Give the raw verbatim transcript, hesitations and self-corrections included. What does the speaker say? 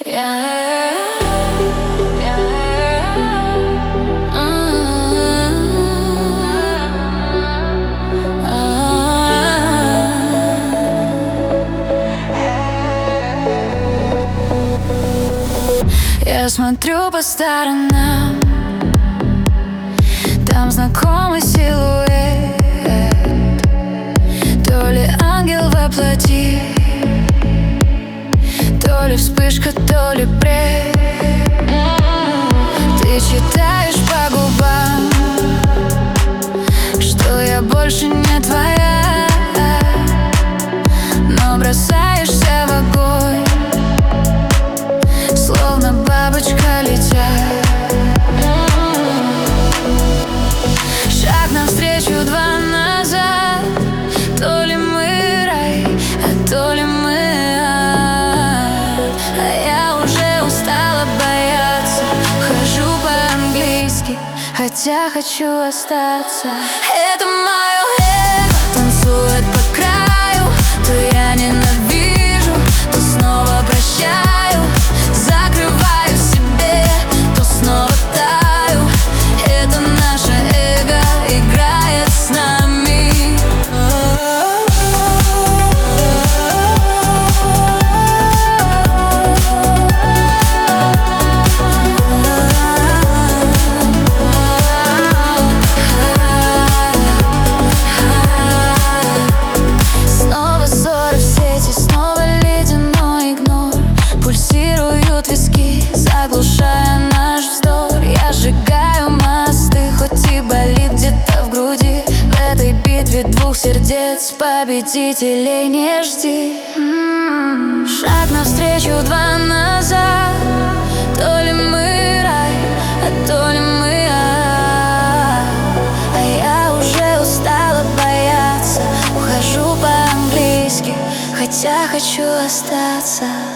Yeah. Я смотрю по сторонам, там знакомый силуэт, то ли ангел воплоти, то ли вспышка, то ли бред. Ты читаешь по губам, что я больше не твоя, но бросаешься в огонь, словно бабочка летя. Шаг навстречу, два назад. То ли мы рай, а то ли мы ад. А я уже устала бояться, хожу по-английски, хотя хочу остаться. Это мое эго танцует по краю, то я ненавижу, то снова прощаю. Закрываю в себе, то снова таю. Это наше эго играет с нами. Снова ссоры в сети, снова ледяной игнор. Пульсируют виски, заглушая наш вздор. Я сжигаю мосты, хоть и болит где-то в груди. В этой битве двух сердец победителей не жди. М-м-м. Шаг навстречу, два назад. То ли мы рай, а то ли мы ад. А я уже устала бояться, ухожу по-английски, хотя хочу остаться.